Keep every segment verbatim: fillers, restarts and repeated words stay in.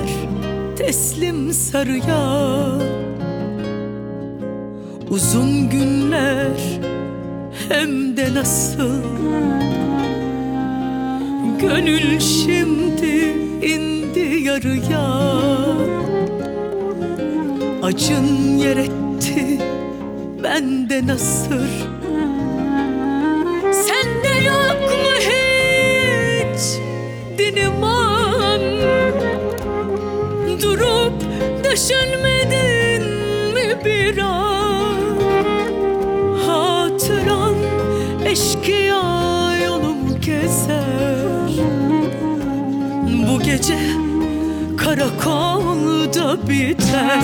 günler teslim sarıya, uzun günler hem de nasıl. Gönül şimdi indi yarıya, acın yer etti bende nasır. Sende yok mu hiç dinim an? Durup düşünmedin mi bir an? Hatıran eşkıya yolumu gezer. Bu gece karakolda biter.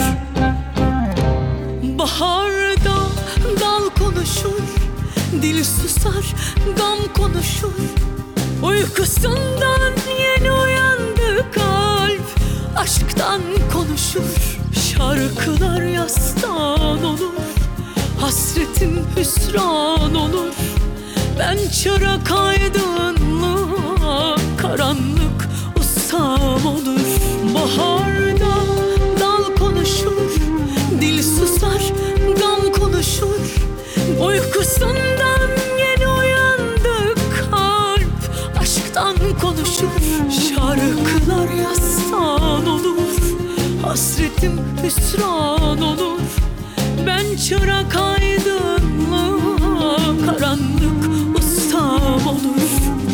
Baharda dal konuşur, dil susar, gam konuşur. Uykusundan yeni uyandı kalp, aşktan konuşur. Şarkılar yastan olur, hasretim hüsran olur. Ben çırak aydınlığa, karanlık ustam olur. Baharda dal konuşur, dil susar, gam konuşur. Uykusundan yeni uyandı kalp, aşktan konuşur. Şarkılar yastan olur, hasretim hüsran olur. Ben çırak aydınlığa, karanlık ustam olur.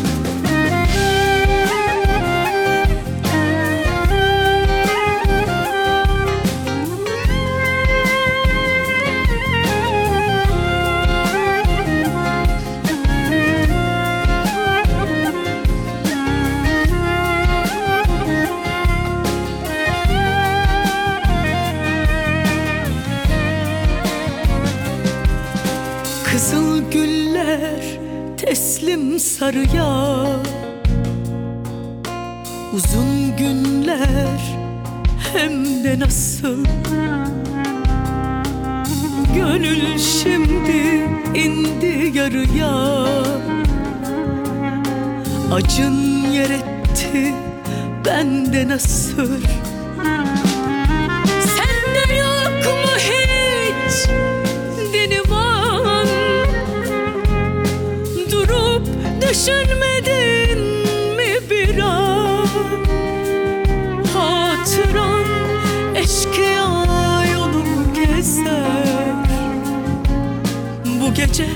Kızıl güller teslim sarıya, uzun günler hem de nasıl. Gönül şimdi indi yarıya, acın yer etti bende nasır. Sende yok mu hiç dinim an? Durup düşünmedin mi bir an? Hatıran eşkıya yolumu gezer. Bu gece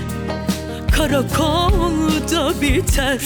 karakolda biter.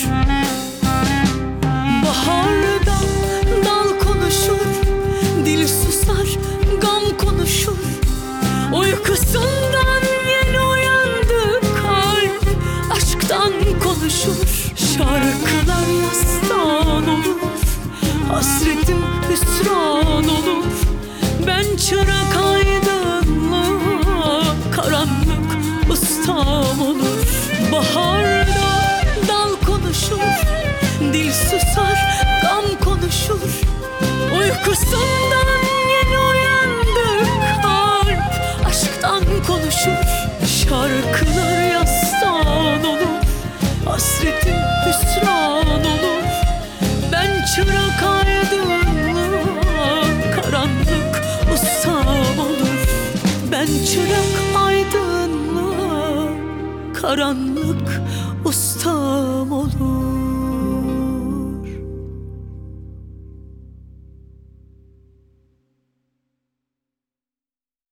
Baharda dal konuşur, dil susar, gam konuşur. Uykusundan yeni uyandı kalp, aşktan konuşur. Şarkılar yastan olur, hasretim hüsran olur. Ben çırak aydınlığa, karanlık ustam olur. Baharda dal konuşur, dil susar, gam konuşur. Uykusundan yeni uyandı kalp, aşktan konuşur. Şarkılar yastan olur, hasretim hüsran olur. Ben çırak aydınlığa, karanlık ustam olur. Ben çırak aydınlığa, karanlık ustam olur.